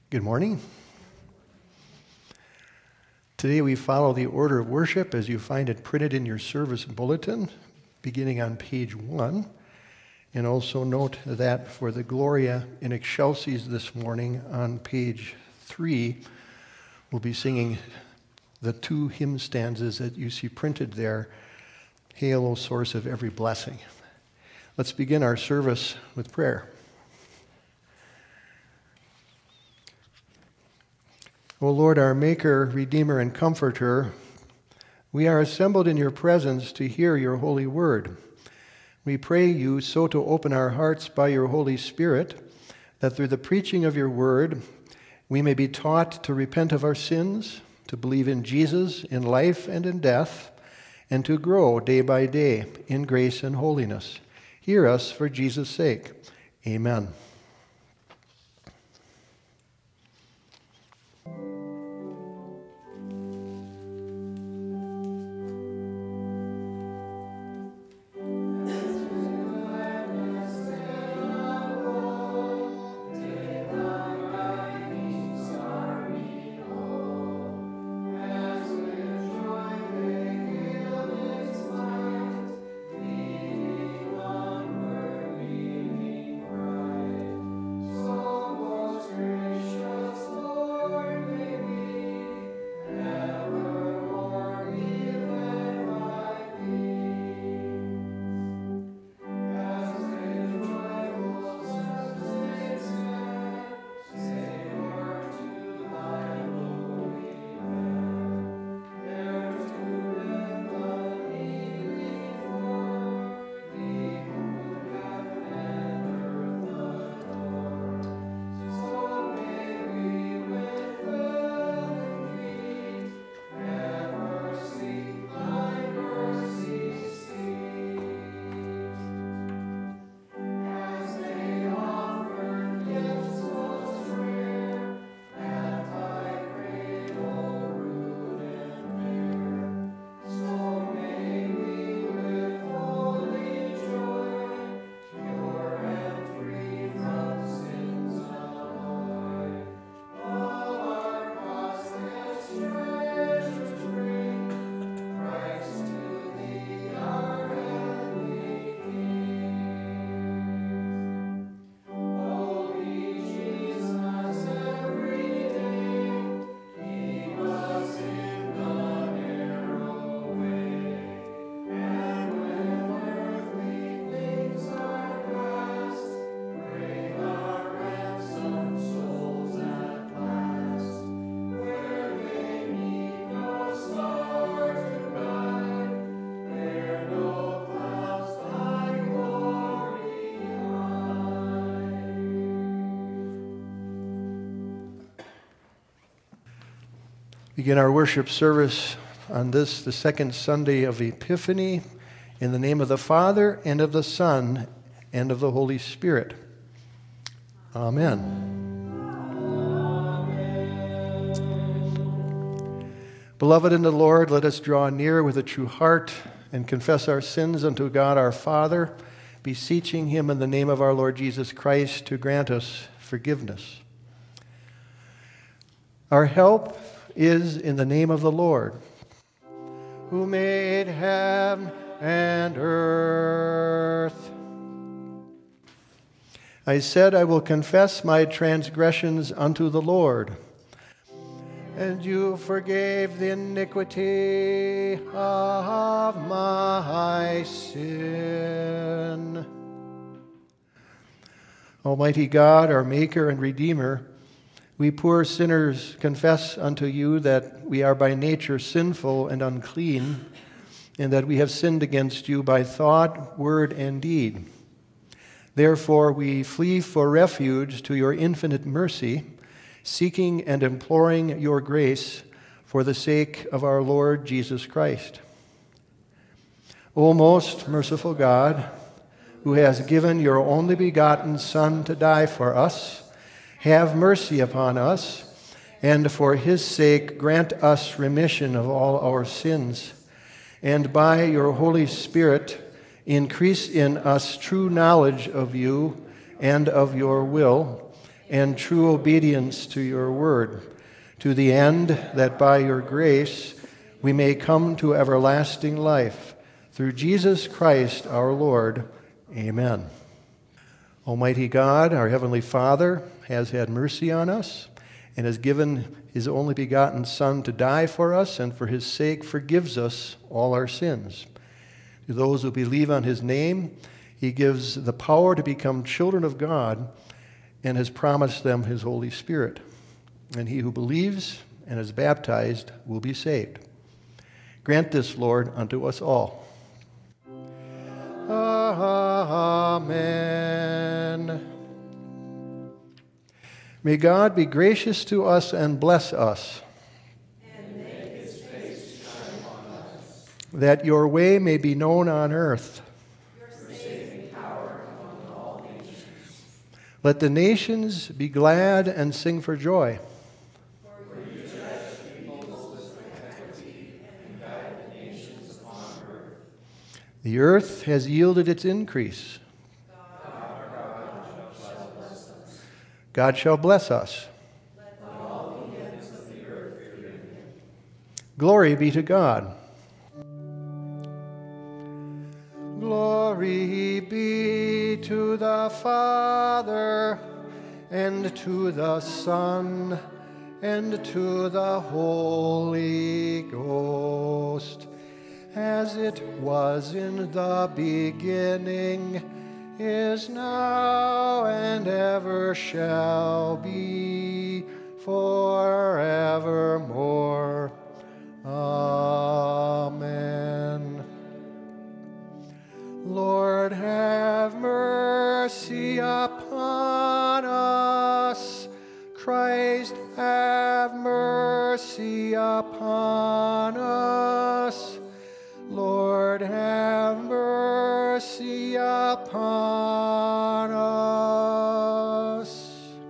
Good morning. Today we follow the order of worship as you find it printed in your service bulletin, beginning on page 1. And also note that for the Gloria in Excelsis this morning on page 3, we'll be singing the 2 hymn stanzas that you see printed there, Hail, O Source of Every Blessing. Let's begin our service with prayer. O Lord, our Maker, Redeemer, and Comforter, we are assembled in your presence to hear your holy word. We pray you so to open our hearts by your Holy Spirit that through the preaching of your word we may be taught to repent of our sins, to believe in Jesus in life and in death, and to grow day by day in grace and holiness. Hear us for Jesus' sake. Amen. Begin our worship service on this, the second Sunday of Epiphany, in the name of the Father, and of the Son, and of the Holy Spirit. Amen. Beloved in the Lord, let us draw near with a true heart and confess our sins unto God our Father, beseeching him in the name of our Lord Jesus Christ to grant us forgiveness. Our help is in the name of the Lord, who made heaven and earth. I said, I will confess my transgressions unto the Lord, and you forgave the iniquity of my sin. Almighty God, our Maker and Redeemer, we poor sinners confess unto you that we are by nature sinful and unclean, and that we have sinned against you by thought, word, and deed. Therefore, we flee for refuge to your infinite mercy, seeking and imploring your grace for the sake of our Lord Jesus Christ. O most merciful God, who has given your only begotten Son to die for us, have mercy upon us, and for his sake grant us remission of all our sins, and by your Holy Spirit increase in us true knowledge of you and of your will, and true obedience to your word, to the end that by your grace we may come to everlasting life. Through Jesus Christ our Lord. Amen. Almighty God, our Heavenly Father, has had mercy on us and has given his only begotten Son to die for us, and for his sake forgives us all our sins. To those who believe on his name, he gives the power to become children of God and has promised them his Holy Spirit. And he who believes and is baptized will be saved. Grant this, Lord, unto us all. Amen. May God be gracious to us and bless us, and make his face shine upon us, that your way may be known on earth. your saving power among all nations. Let the nations be glad and sing for joy. For you judge peoples with equity and guide the nations upon earth. The earth has yielded its increase. God shall bless us. Let all the ends of the earth fear him. Glory be to God. Glory be to the Father, and to the Son, and to the Holy Ghost, as it was in the beginning, is now, and ever shall be, forevermore. Amen. Lord, have mercy upon us. Christ, have mercy upon us. Lord, have mercy upon us.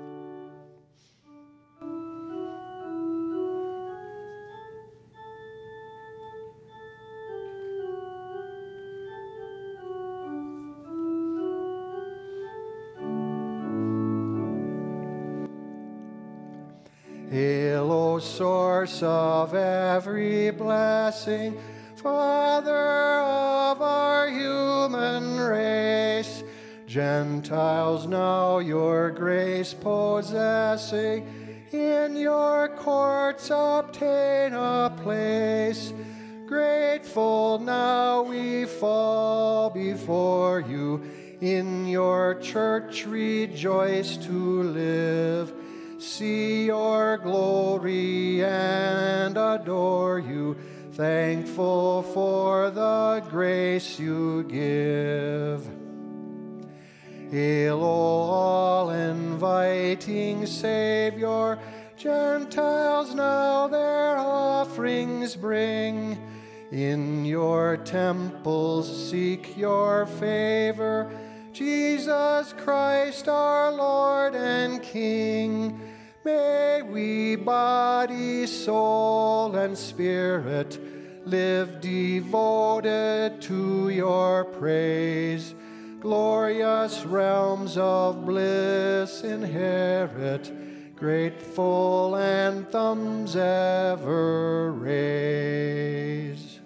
Hail, O source of every blessing, Father of our human race, Gentiles now your grace possessing, in your courts obtain a place. Grateful now we fall before you, in your church rejoice to live. See your glory and adore you, thankful for the grace you give. Hail, O all-inviting Savior, Gentiles now their offerings bring. In your temples seek your favor, Jesus Christ our Lord and King. May we, body, soul, and spirit, live devoted to your praise. Glorious realms of bliss inherit, grateful anthems ever raise.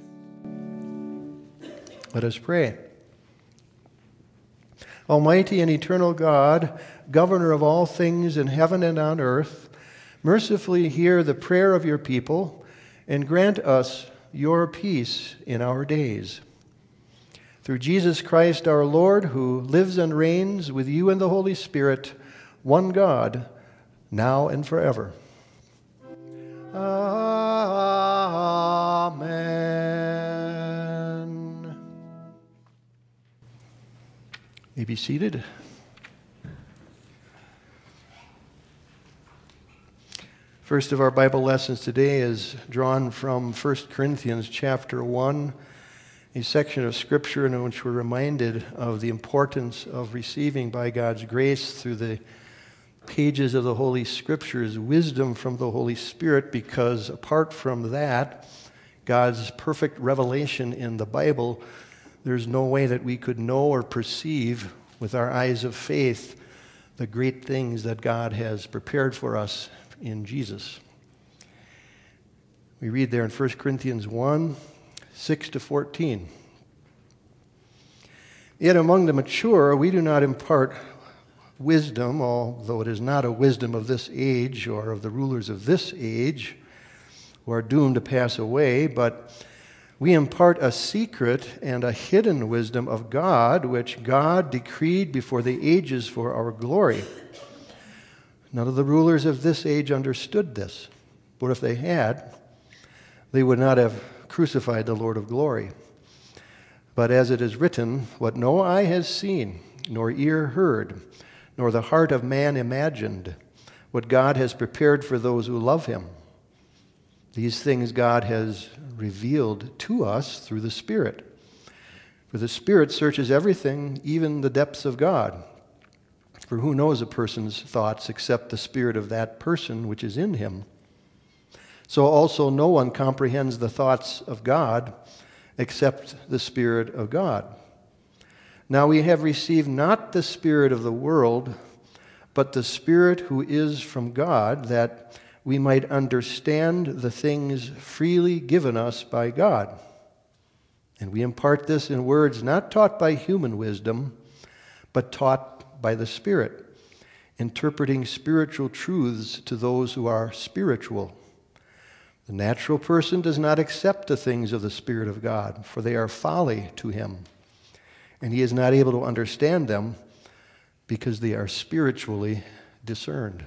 Let us pray. Almighty and eternal God, governor of all things in heaven and on earth, mercifully hear the prayer of your people and grant us your peace in our days. Through Jesus Christ our Lord, who lives and reigns with you in the Holy Spirit, one God, now and forever. Amen. You may be seated. First of our Bible lessons today is drawn from 1 Corinthians chapter 1, a section of Scripture in which we're reminded of the importance of receiving by God's grace through the pages of the Holy Scriptures wisdom from the Holy Spirit, because apart from that, God's perfect revelation in the Bible, there's no way that we could know or perceive with our eyes of faith the great things that God has prepared for us in Jesus. We read there in 1 Corinthians 1, 6-14. Yet among the mature we do not impart wisdom, although it is not a wisdom of this age or of the rulers of this age who are doomed to pass away, but we impart a secret and a hidden wisdom of God, which God decreed before the ages for our glory. None of the rulers of this age understood this, but if they had, they would not have crucified the Lord of glory. But as it is written, what no eye has seen, nor ear heard, nor the heart of man imagined, what God has prepared for those who love him. These things God has revealed to us through the Spirit. For the Spirit searches everything, even the depths of God. For who knows a person's thoughts except the spirit of that person which is in him? So also no one comprehends the thoughts of God except the Spirit of God. Now we have received not the spirit of the world, but the Spirit who is from God, that we might understand the things freely given us by God. And we impart this in words not taught by human wisdom, but taught by the Spirit, interpreting spiritual truths to those who are spiritual. The natural person does not accept the things of the Spirit of God, for they are folly to him, and he is not able to understand them because they are spiritually discerned.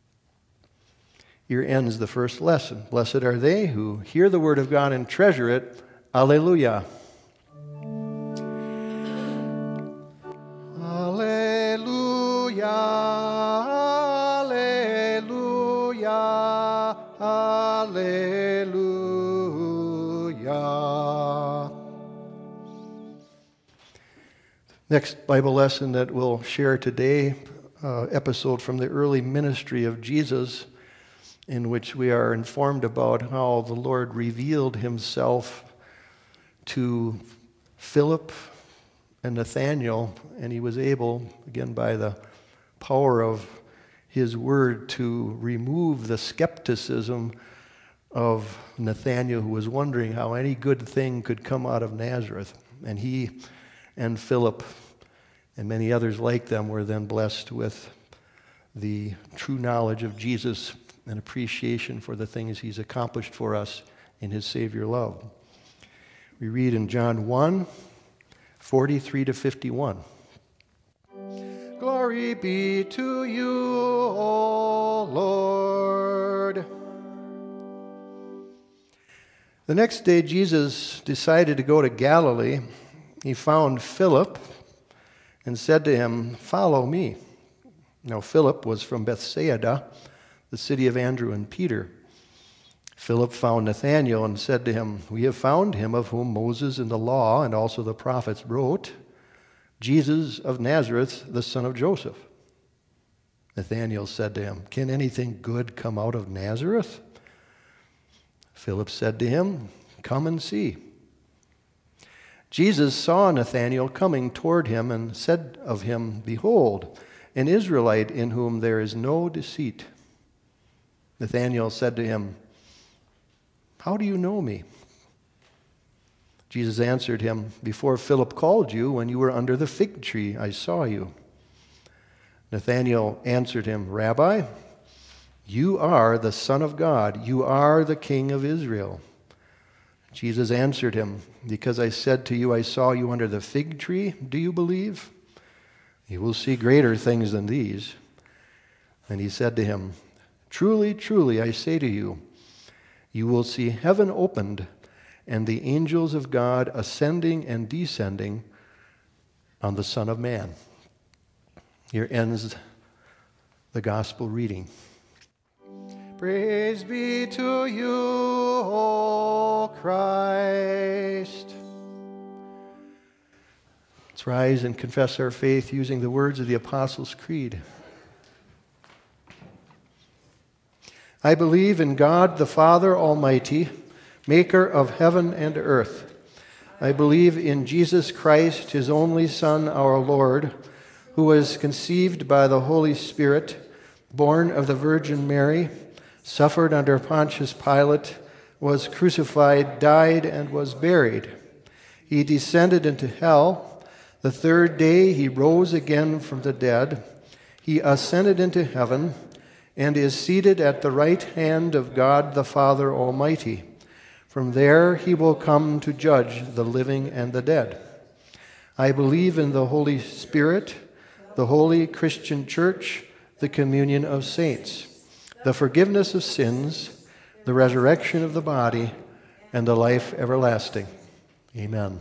Here ends the first lesson. Blessed are they who hear the word of God and treasure it. Alleluia. Alleluia. Alleluia. Alleluia. Next Bible lesson that we'll share today, episode from the early ministry of Jesus, in which we are informed about how the Lord revealed himself to Philip and Nathanael, and he was able, again by the power of his word, to remove the skepticism of Nathanael, who was wondering how any good thing could come out of Nazareth. And he and Philip and many others like them were then blessed with the true knowledge of Jesus and appreciation for the things he's accomplished for us in his Savior love. We read in John 1, 43-51. Glory be to you, O Lord. The next day, Jesus decided to go to Galilee. He found Philip and said to him, "Follow me." Now, Philip was from Bethsaida, the city of Andrew and Peter. Philip found Nathanael and said to him, "We have found him of whom Moses in the law and also the prophets wrote, Jesus of Nazareth, the son of Joseph." Nathanael said to him, "Can anything good come out of Nazareth?" Philip said to him, "Come and see." Jesus saw Nathanael coming toward him and said of him, "Behold, an Israelite in whom there is no deceit." Nathanael said to him, "How do you know me?" Jesus answered him, "Before Philip called you, when you were under the fig tree, I saw you." Nathanael answered him, "Rabbi, you are the Son of God. You are the King of Israel." Jesus answered him, "Because I said to you, I saw you under the fig tree, do you believe? You will see greater things than these." And he said to him, "Truly, truly, I say to you, you will see heaven opened and the angels of God ascending and descending on the Son of Man." Here ends the gospel reading. Praise be to you, O Christ. Let's rise and confess our faith using the words of the Apostles' Creed. I believe in God the Father Almighty, maker of heaven and earth. I believe in Jesus Christ, his only Son, our Lord, who was conceived by the Holy Spirit, born of the Virgin Mary, suffered under Pontius Pilate, was crucified, died, and was buried. He descended into hell. The third day he rose again from the dead. He ascended into heaven and is seated at the right hand of God the Father Almighty. From there he will come to judge the living and the dead. I believe in the Holy Spirit, the holy Christian Church, the communion of saints, the forgiveness of sins, the resurrection of the body, and the life everlasting. Amen.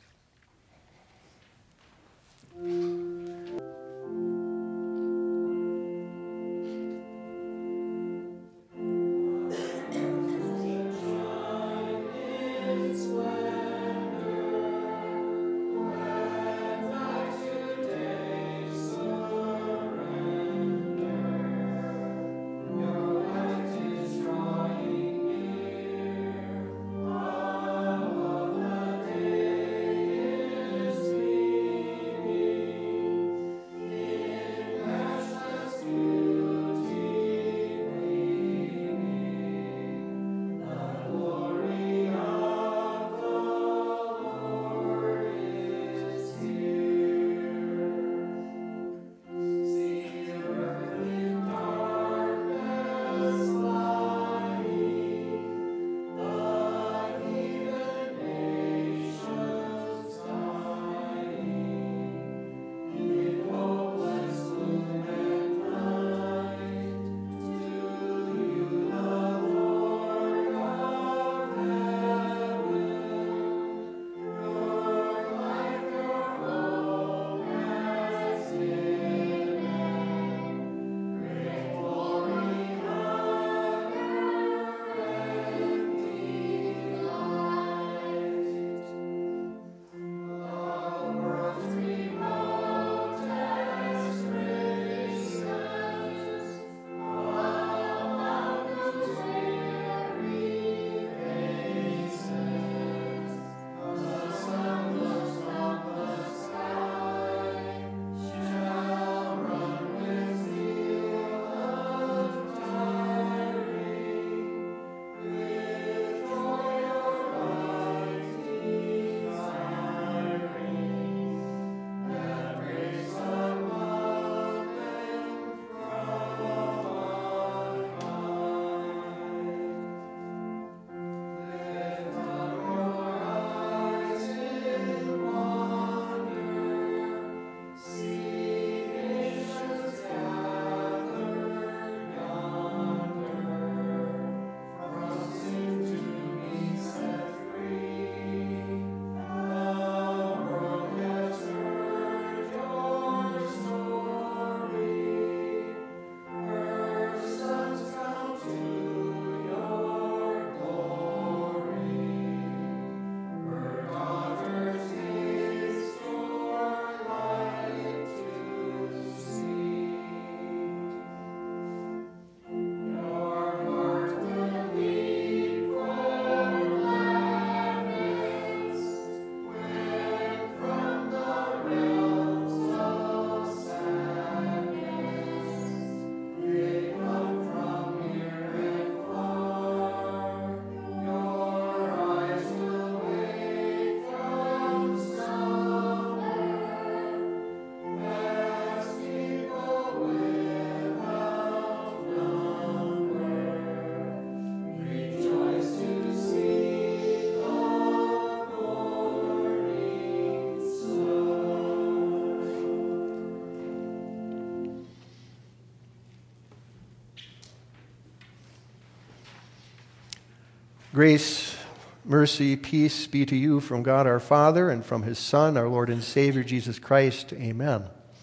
Grace, mercy, peace be to you from God our Father and from his Son, our Lord and Savior, Jesus Christ. Amen.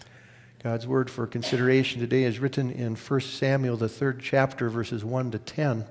God's word for consideration today is written in 1 Samuel, the 3rd chapter, verses 1 to 10.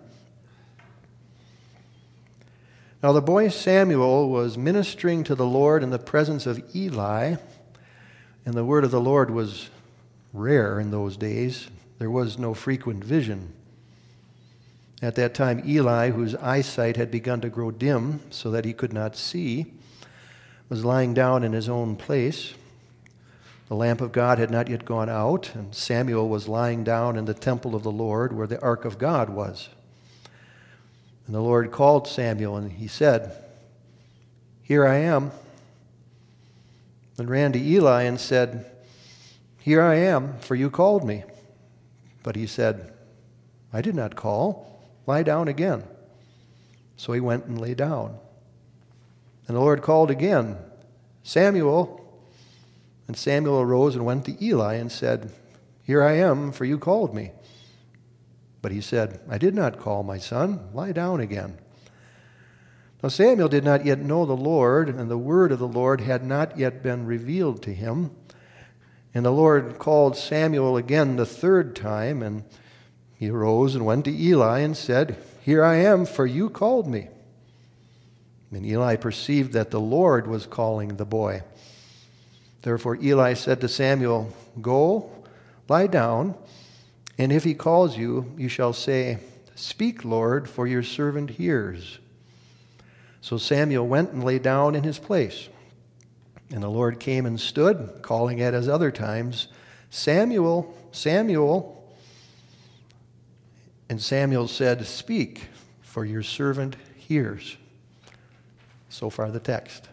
Now the boy Samuel was ministering to the Lord in the presence of Eli, and the word of the Lord was rare in those days. There was no frequent vision. At that time, Eli, whose eyesight had begun to grow dim so that he could not see, was lying down in his own place. The lamp of God had not yet gone out, and Samuel was lying down in the temple of the Lord where the ark of God was. And the Lord called Samuel, and he said, "Here I am." And ran to Eli and said, "Here I am, for you called me." But he said, "I did not call. Lie down again." So he went and lay down. And the Lord called again, "Samuel." And Samuel arose and went to Eli and said, "Here I am, for you called me." But he said, "I did not call, my son. Lie down again." Now Samuel did not yet know the Lord, and the word of the Lord had not yet been revealed to him. And the Lord called Samuel again the third time, and he arose and went to Eli and said, "Here I am, for you called me." And Eli perceived that the Lord was calling the boy. Therefore Eli said to Samuel, "Go, lie down, and if he calls you, you shall say, 'Speak, Lord, for your servant hears.'" So Samuel went and lay down in his place. And the Lord came and stood, calling at his other times, "Samuel, Samuel." And Samuel said, "Speak, for your servant hears." So far the text.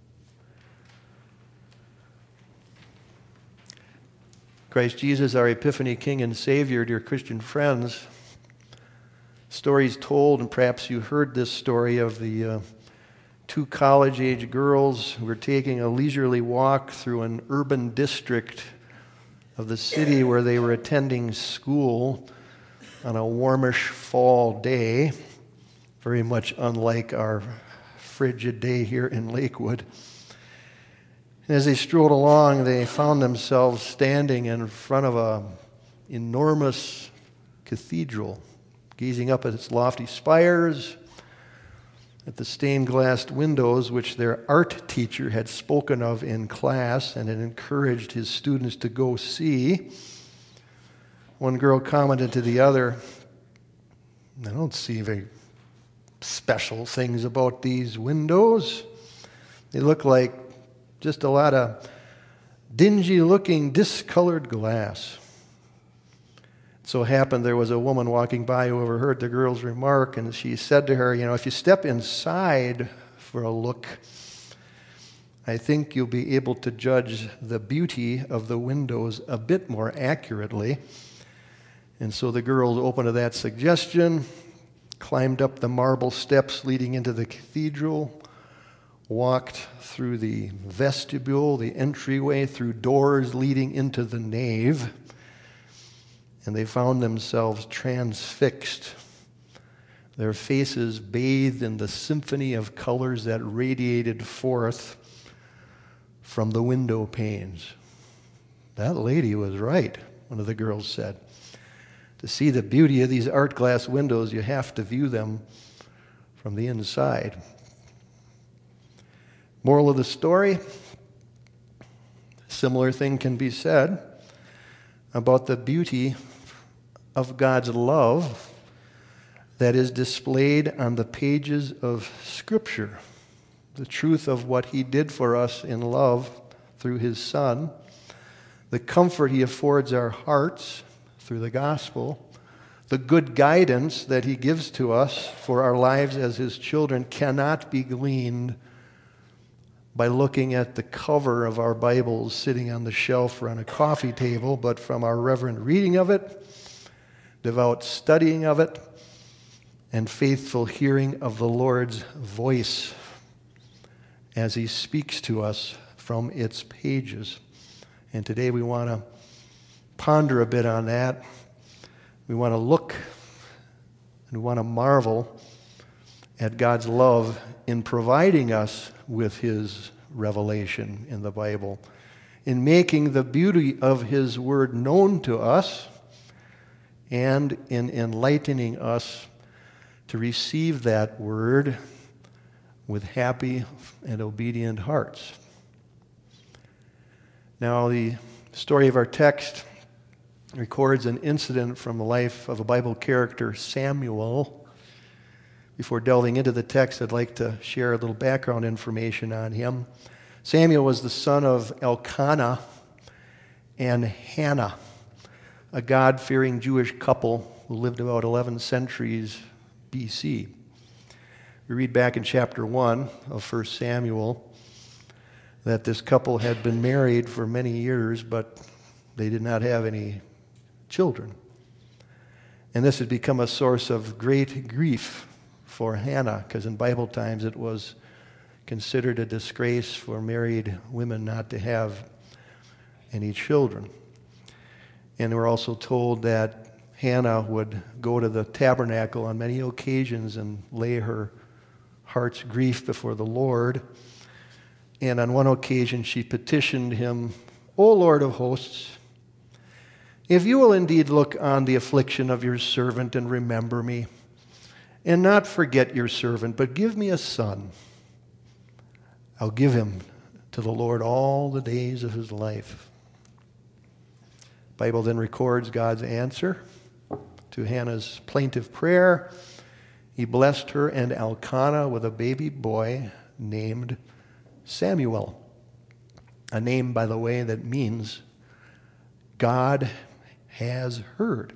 Christ Jesus, our Epiphany King and Savior, dear Christian friends, stories told, and perhaps you heard this story of the two college-age girls who were taking a leisurely walk through an urban district of the city where they were attending school on a warmish fall day, very much unlike our frigid day here in Lakewood. And as they strolled along, they found themselves standing in front of an enormous cathedral, gazing up at its lofty spires, at the stained-glass windows which their art teacher had spoken of in class and had encouraged his students to go see. One girl commented to the other, "I don't see very special things about these windows. They look like just a lot of dingy-looking, discolored glass." So happened there was a woman walking by who overheard the girl's remark, and she said to her, "If you step inside for a look, I think you'll be able to judge the beauty of the windows a bit more accurately." And so the girls opened to that suggestion, climbed up the marble steps leading into the cathedral, walked through the vestibule, the entryway, through doors leading into the nave, and they found themselves transfixed, their faces bathed in the symphony of colors that radiated forth from the window panes. "That lady was right," one of the girls said. "To see the beauty of these art glass windows, you have to view them from the inside." Moral of the story, similar thing can be said about the beauty of God's love that is displayed on the pages of Scripture. The truth of what He did for us in love through His Son, the comfort He affords our hearts through the gospel, the good guidance that He gives to us for our lives as His children cannot be gleaned by looking at the cover of our Bibles sitting on the shelf or on a coffee table, but from our reverent reading of it, devout studying of it, and faithful hearing of the Lord's voice as He speaks to us from its pages. And today we want to ponder a bit on that. We want to look and we want to marvel at God's love in providing us with His revelation in the Bible, in making the beauty of His Word known to us, and in enlightening us to receive that Word with happy and obedient hearts. Now, the story of our text records an incident from the life of a Bible character, Samuel. Before delving into the text, I'd like to share a little background information on him. Samuel was the son of Elkanah, and Hannah, a God-fearing Jewish couple who lived about 11 centuries BC. We read back in chapter 1 of 1 Samuel that this couple had been married for many years, but they did not have any children. And this had become a source of great grief for Hannah, because in Bible times it was considered a disgrace for married women not to have any children. And we're also told that Hannah would go to the tabernacle on many occasions and lay her heart's grief before the Lord. And on one occasion she petitioned him, "O Lord of hosts, if you will indeed look on the affliction of your servant and remember me, and not forget your servant, but give me a son, I'll give him to the Lord all the days of his life." The Bible then records God's answer to Hannah's plaintive prayer. He blessed her and Elkanah with a baby boy named Samuel, a name, by the way, that means God has heard.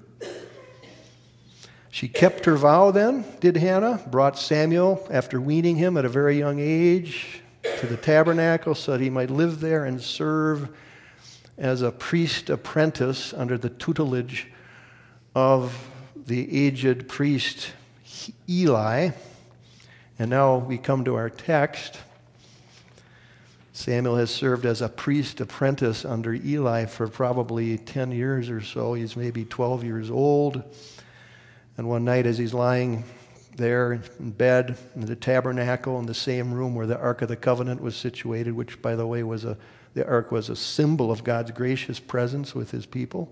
She kept her vow then, did Hannah, brought Samuel, after weaning him at a very young age, to the tabernacle so that he might live there and serve as a priest apprentice under the tutelage of the aged priest Eli. And now we come to our text. Samuel has served as a priest apprentice under Eli for probably 10 years or so. He's maybe 12 years old. And one night as he's lying there in bed in the tabernacle in the same room where the Ark of the Covenant was situated, which, by the way, the Ark was a symbol of God's gracious presence with his people,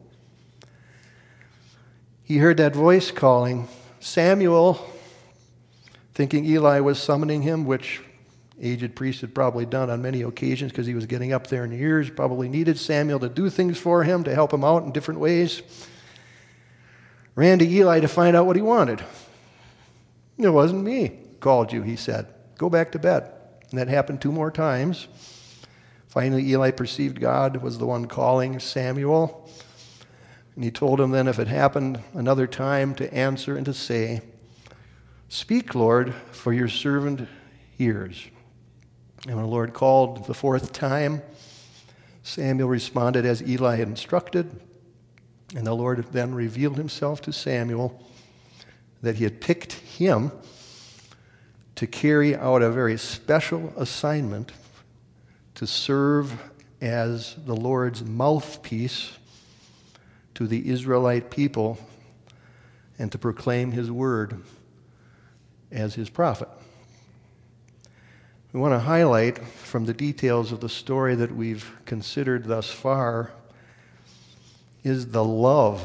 he heard that voice calling, "Samuel," thinking Eli was summoning him, which aged priest had probably done on many occasions because he was getting up there in years, probably needed Samuel to do things for him, to help him out in different ways. Ran to Eli to find out what he wanted. "It wasn't me who called you," he said. "Go back to bed." And that happened 2 more times. Finally, Eli perceived God was the one calling Samuel. And he told him then, if it happened another time, to answer and to say, "Speak, Lord, for your servant hears." And when the Lord called the 4th time, Samuel responded as Eli had instructed. And the Lord then revealed himself to Samuel that he had picked him to carry out a very special assignment to serve as the Lord's mouthpiece to the Israelite people and to proclaim his word as his prophet. We want to highlight from the details of the story that we've considered thus far is the love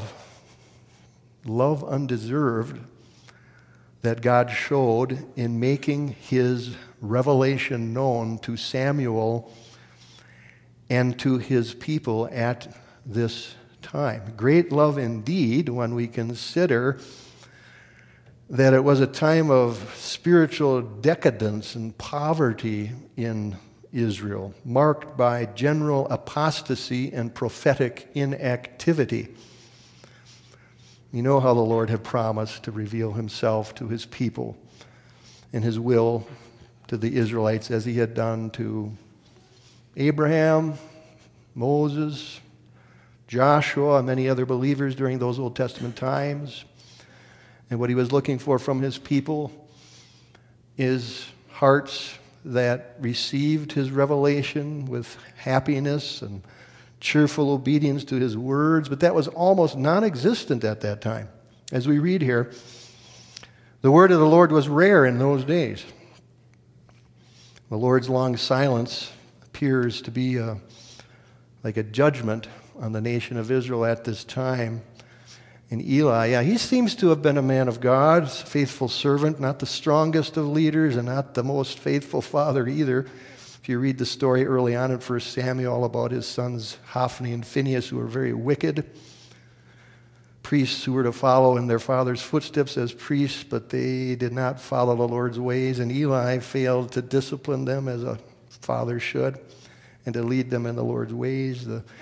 undeserved, that God showed in making his revelation known to Samuel and to his people at this time. Great love indeed when we consider that it was a time of spiritual decadence and poverty in Israel, marked by general apostasy and prophetic inactivity. You know how the Lord had promised to reveal himself to his people and his will to the Israelites as he had done to Abraham, Moses, Joshua, and many other believers during those Old Testament times. And what he was looking for from his people is hearts that received his revelation with happiness and cheerful obedience to his words, but that was almost non-existent at that time. As we read here, the word of the Lord was rare in those days. The Lord's long silence appears to be like a judgment on the nation of Israel at this time. And Eli, he seems to have been a man of God, a faithful servant, not the strongest of leaders and not the most faithful father either. If you read the story early on in 1 Samuel about his sons Hophni and Phinehas, who were very wicked, priests who were to follow in their father's footsteps as priests, but they did not follow the Lord's ways, and Eli failed to discipline them as a father should and to lead them in the Lord's ways. The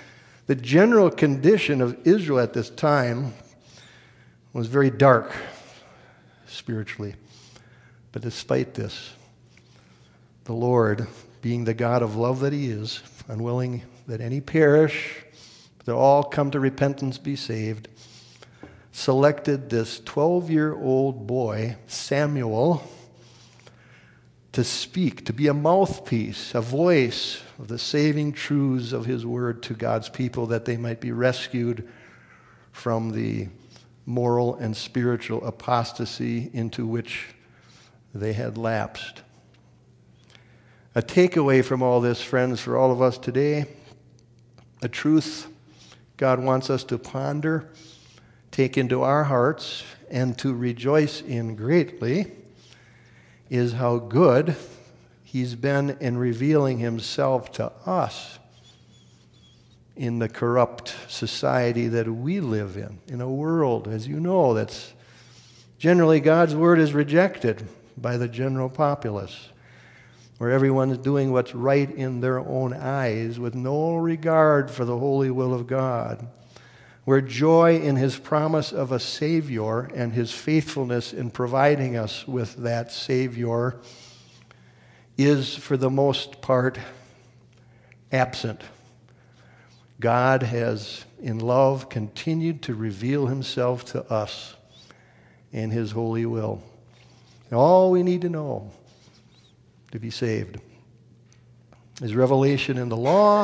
The general condition of Israel at this time was very dark spiritually. But despite this, the Lord, being the God of love that he is, unwilling that any perish, but that all come to repentance, be saved, selected this 12-year-old boy, Samuel, to speak, to be a mouthpiece, a voice of the saving truths of his word to God's people, that they might be rescued from the moral and spiritual apostasy into which they had lapsed. A takeaway from all this, friends, for all of us today, a truth God wants us to ponder, take into our hearts, and to rejoice in greatly, is how good he's been in revealing himself to us in the corrupt society that we live in a world, as you know, that's generally God's word is rejected by the general populace, where everyone is doing what's right in their own eyes with no regard for the holy will of God, where joy in his promise of a Savior and his faithfulness in providing us with that Savior is, for the most part, absent. God has, in love, continued to reveal himself to us in his holy will. And all we need to know to be saved is revelation in the law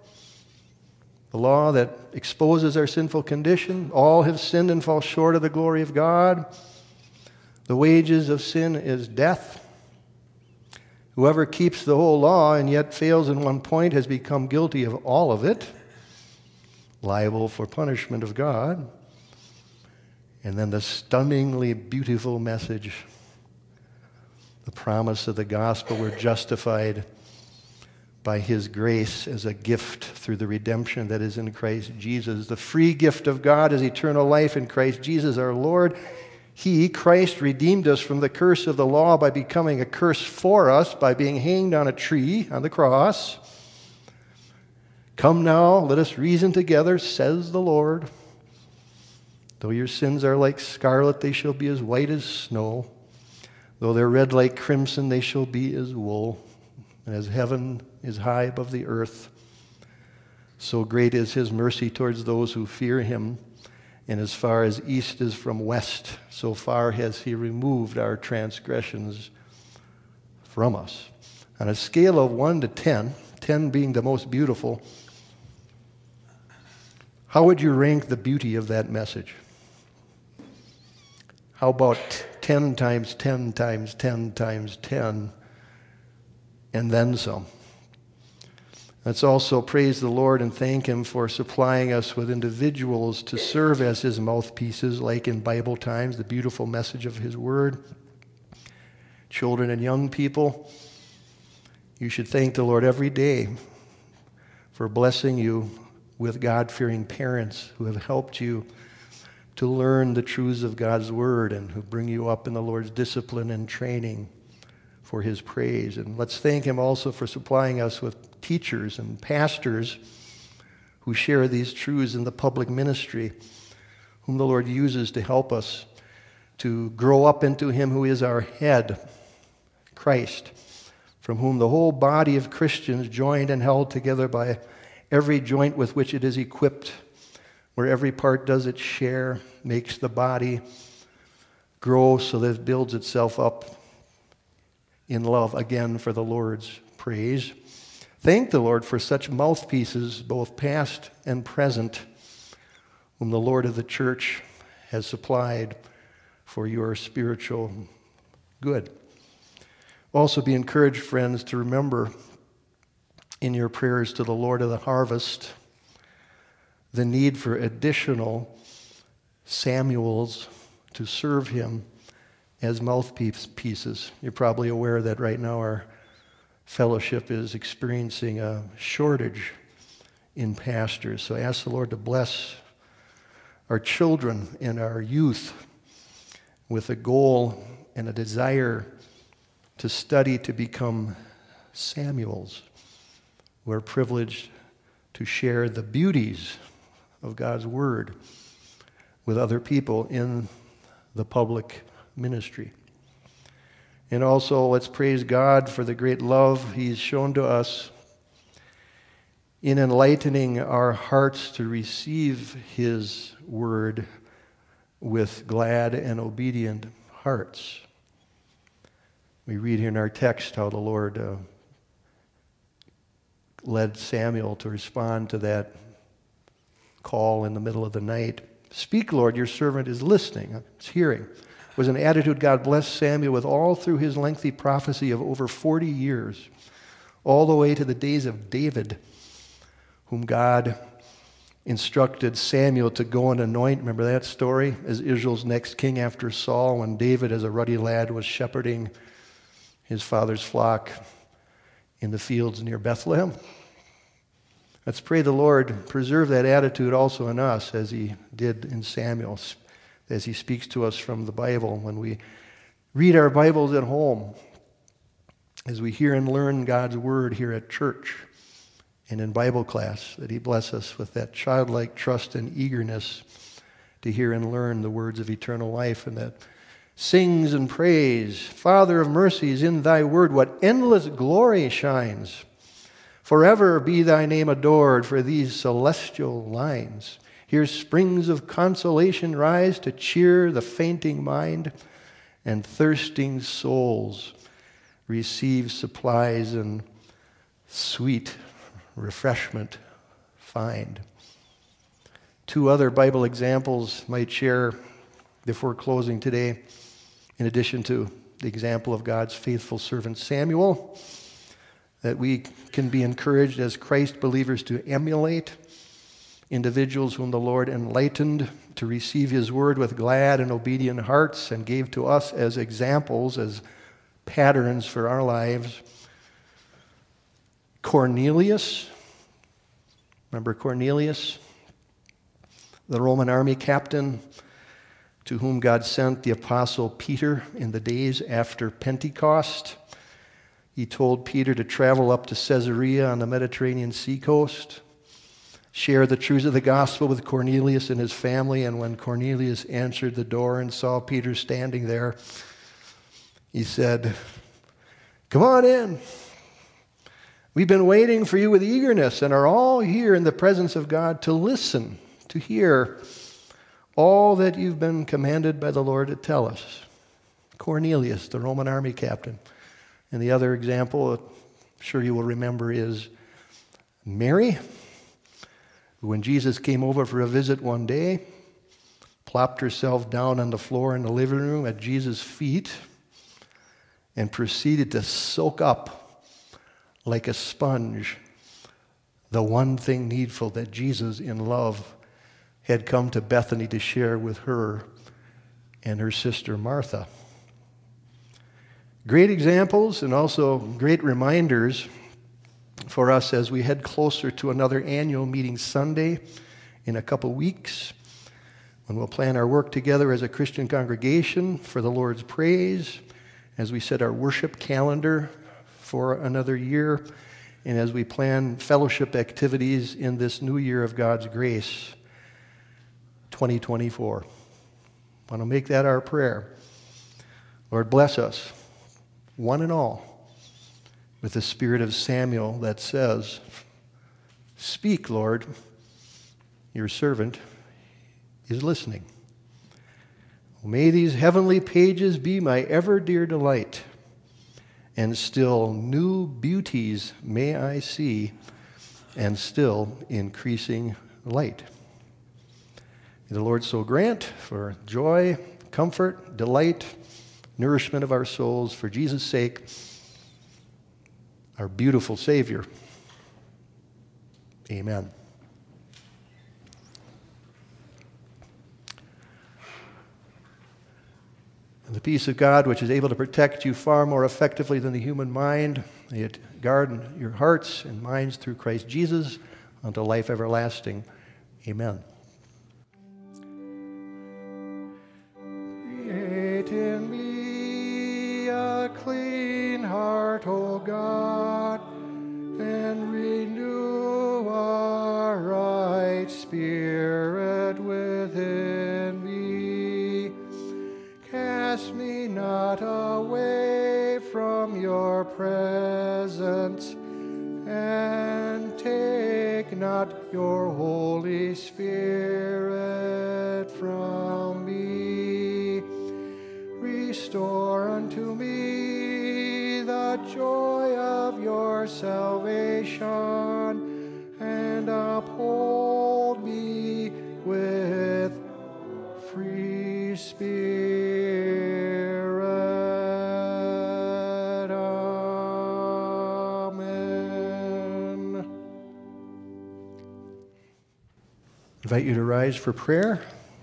that exposes our sinful condition. All have sinned and fall short of the glory of God. The wages of sin is death. Whoever keeps the whole law and yet fails in one point has become guilty of all of it, liable for punishment of God. And then the stunningly beautiful message, the promise of the gospel, we're justified by his grace as a gift through the redemption that is in Christ Jesus. The free gift of God is eternal life in Christ Jesus our Lord. He, Christ, redeemed us from the curse of the law by becoming a curse for us, by being hanged on a tree on the cross. Come now, let us reason together, says the Lord. Though your sins are like scarlet, they shall be as white as snow. Though they're red like crimson, they shall be as wool. And as heaven is high above the earth, so great is his mercy towards those who fear him. And as far as east is from west, so far has he removed our transgressions from us. On a scale of 1 to 10, 10 being the most beautiful, how would you rank the beauty of that message? How about 10 times 10 times 10 times 10 and then some? Let's also praise the Lord and thank him for supplying us with individuals to serve as his mouthpieces, like in Bible times, the beautiful message of his word. Children and young people, you should thank the Lord every day for blessing you with God-fearing parents who have helped you to learn the truths of God's word and who bring you up in the Lord's discipline and training for his praise. And let's thank him also for supplying us with teachers and pastors who share these truths in the public ministry, whom the Lord uses to help us to grow up into him who is our head, Christ, from whom the whole body of Christians, joined and held together by every joint with which it is equipped, where every part does its share, makes the body grow so that it builds itself up in love, again for the Lord's praise. Thank the Lord for such mouthpieces, both past and present, whom the Lord of the church has supplied for your spiritual good. Also be encouraged, friends, to remember in your prayers to the Lord of the harvest the need for additional Samuels to serve him as mouthpieces. You're probably aware that right now our fellowship is experiencing a shortage in pastors. So I ask the Lord to bless our children and our youth with a goal and a desire to study to become Samuels. We're privileged to share the beauties of God's Word with other people in the public ministry. And also, let's praise God for the great love He's shown to us in enlightening our hearts to receive His Word with glad and obedient hearts. We read here in our text how the Lord led Samuel to respond to that call in the middle of the night. Speak, Lord, your servant is listening. It's hearing. It was an attitude God blessed Samuel with all through his lengthy prophecy of over 40 years, all the way to the days of David, whom God instructed Samuel to go and anoint. Remember that story? As Israel's next king after Saul, when David, as a ruddy lad, was shepherding his father's flock in the fields near Bethlehem. Let's pray the Lord preserve that attitude also in us, as He did in Samuel, as He speaks to us from the Bible when we read our Bibles at home, as we hear and learn God's Word here at church and in Bible class, that He bless us with that childlike trust and eagerness to hear and learn the words of eternal life, and that sings and prays, Father of mercies, in Thy Word what endless glory shines. Forever be Thy name adored for these celestial lines. Here springs of consolation rise to cheer the fainting mind, and thirsting souls receive supplies and sweet refreshment find. Two other Bible examples might share before closing today, in addition to the example of God's faithful servant Samuel, that we can be encouraged as Christ believers to emulate individuals whom the Lord enlightened to receive His Word with glad and obedient hearts and gave to us as examples, as patterns for our lives. Cornelius, remember Cornelius, the Roman army captain to whom God sent the apostle Peter in the days after Pentecost. He told Peter to travel up to Caesarea on the Mediterranean seacoast, share the truths of the gospel with Cornelius and his family, and when Cornelius answered the door and saw Peter standing there, he said, "Come on in. We've been waiting for you with eagerness and are all here in the presence of God to listen, to hear all that you've been commanded by the Lord to tell us." Cornelius, the Roman army captain. And the other example, I'm sure you will remember, is Mary, who when Jesus came over for a visit one day, plopped herself down on the floor in the living room at Jesus' feet and proceeded to soak up like a sponge the one thing needful that Jesus in love had come to Bethany to share with her and her sister Martha. Great examples and also great reminders for us as we head closer to another annual meeting Sunday in a couple weeks, when we'll plan our work together as a Christian congregation for the Lord's praise, as we set our worship calendar for another year, and as we plan fellowship activities in this new year of God's grace, 2024. I want to make that our prayer. Lord, bless us, one and all, with the spirit of Samuel that says, "Speak, Lord, your servant is listening." May these heavenly pages be my ever dear delight, and still new beauties may I see, and still increasing light. May the Lord so grant for joy, comfort, delight, nourishment of our souls, for Jesus' sake, our beautiful Savior. Amen. And the peace of God, which is able to protect you far more effectively than the human mind, may it guard your hearts and minds through Christ Jesus unto life everlasting. Amen. Create in me a clean heart, O God, and renew a not away from your presence, and take not your Holy Spirit from me. Restore unto me the joy of your salvation, and uphold me with free spirit. Amen. I invite you to rise for prayer.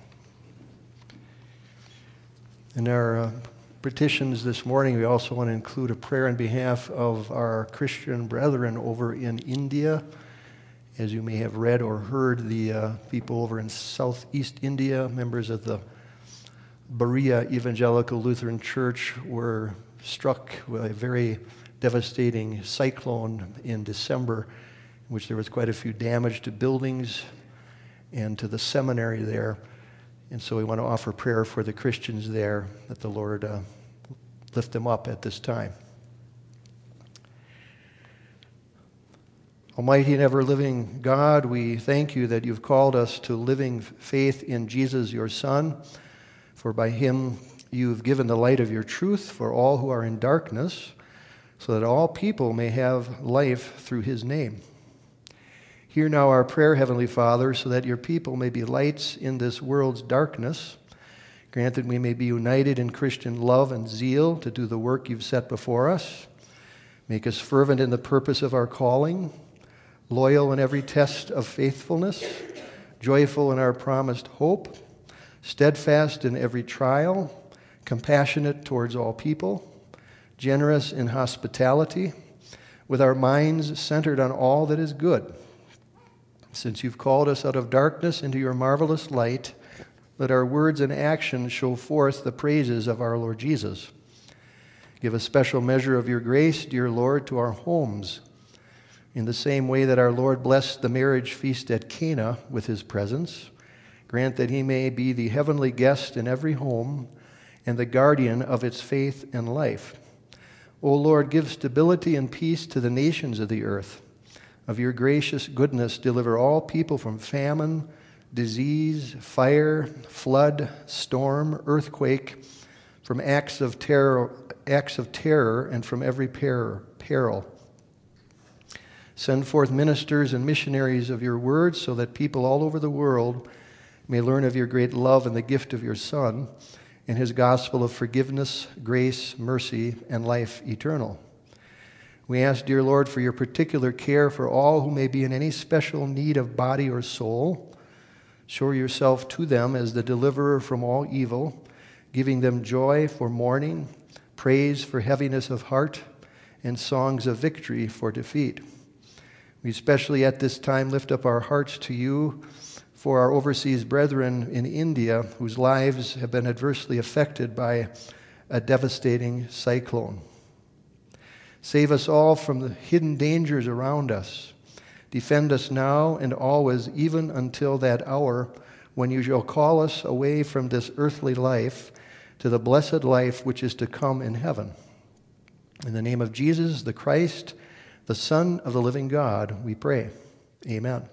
In our petitions this morning, we also want to include a prayer on behalf of our Christian brethren over in India. As you may have read or heard, the people over in southeast India, members of the Berea Evangelical Lutheran Church, were struck with a very devastating cyclone in December, in which there was quite a few damage to buildings and to the seminary there. And so we want to offer prayer for the Christians there, that the Lord lift them up at this time. Almighty and ever-living God, we thank you that you've called us to living faith in Jesus, your Son, for by him you've given the light of your truth for all who are in darkness, so that all people may have life through his name. Hear now our prayer, Heavenly Father, so that your people may be lights in this world's darkness. Grant that we may be united in Christian love and zeal to do the work you've set before us. Make us fervent in the purpose of our calling, loyal in every test of faithfulness, joyful in our promised hope, steadfast in every trial, compassionate towards all people, generous in hospitality, with our minds centered on all that is good. Since you've called us out of darkness into your marvelous light, let our words and actions show forth the praises of our Lord Jesus. Give a special measure of your grace, dear Lord, to our homes. In the same way that our Lord blessed the marriage feast at Cana with his presence, grant that he may be the heavenly guest in every home and the guardian of its faith and life. O Lord, give stability and peace to the nations of the earth. Of your gracious goodness, deliver all people from famine, disease, fire, flood, storm, earthquake, from acts of terror, and from every peril. Send forth ministers and missionaries of your word, so that people all over the world may learn of your great love and the gift of your Son, and his gospel of forgiveness, grace, mercy, and life eternal. We ask, dear Lord, for your particular care for all who may be in any special need of body or soul. Show yourself to them as the deliverer from all evil, giving them joy for mourning, praise for heaviness of heart, and songs of victory for defeat. We especially at this time lift up our hearts to you for our overseas brethren in India, whose lives have been adversely affected by a devastating cyclone. Save us all from the hidden dangers around us. Defend us now and always, even until that hour when you shall call us away from this earthly life to the blessed life which is to come in heaven. In the name of Jesus, the Christ, the Son of the living God, we pray. Amen.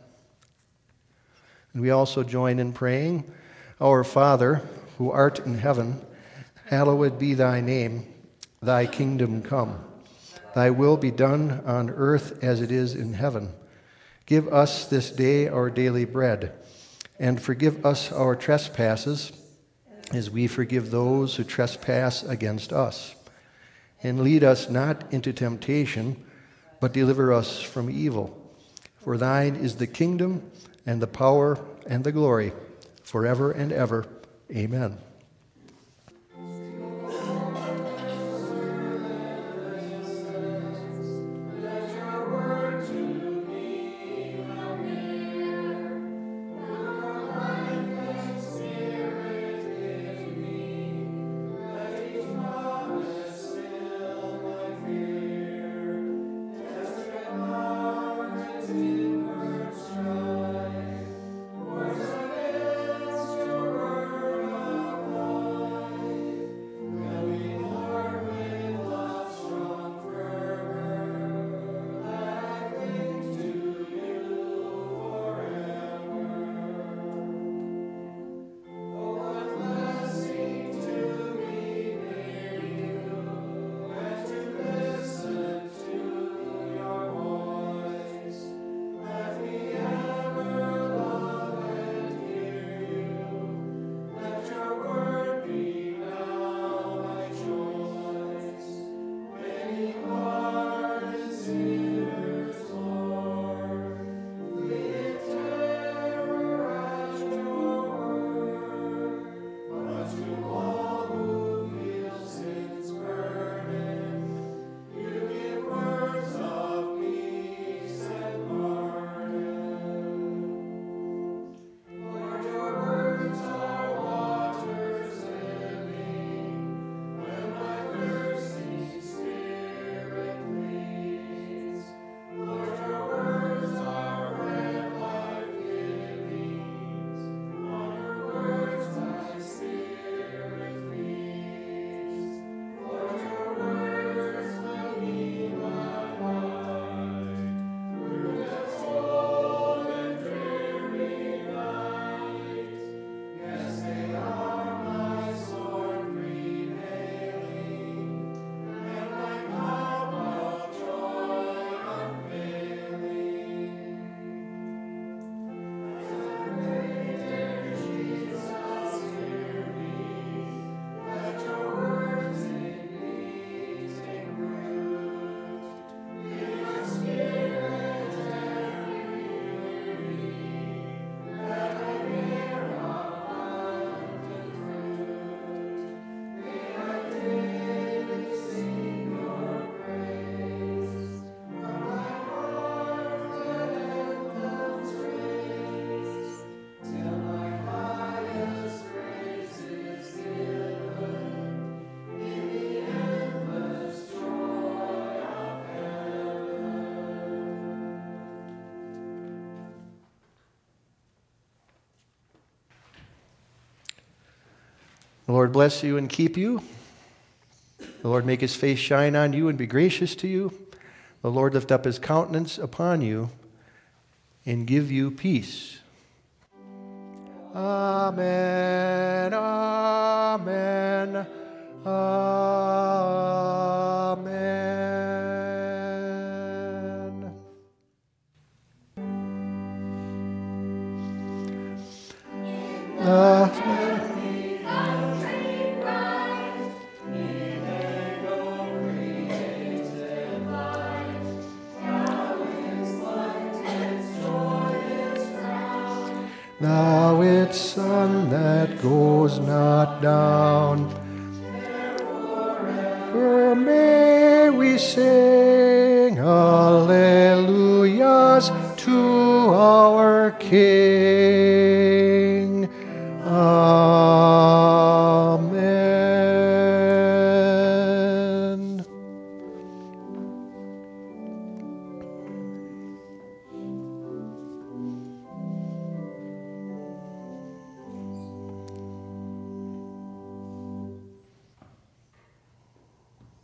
And we also join in praying, Our Father, who art in heaven, hallowed be thy name. Thy kingdom come. Thy will be done on earth as it is in heaven. Give us this day our daily bread, and forgive us our trespasses, as we forgive those who trespass against us. And lead us not into temptation, but deliver us from evil. For thine is the kingdom, and the power, and the glory, forever and ever. Amen. The Lord bless you and keep you. The Lord make his face shine on you and be gracious to you. The Lord lift up his countenance upon you and give you peace. Amen, amen, amen. Thou its sun that goes not down, forever may we sing alleluias to our King.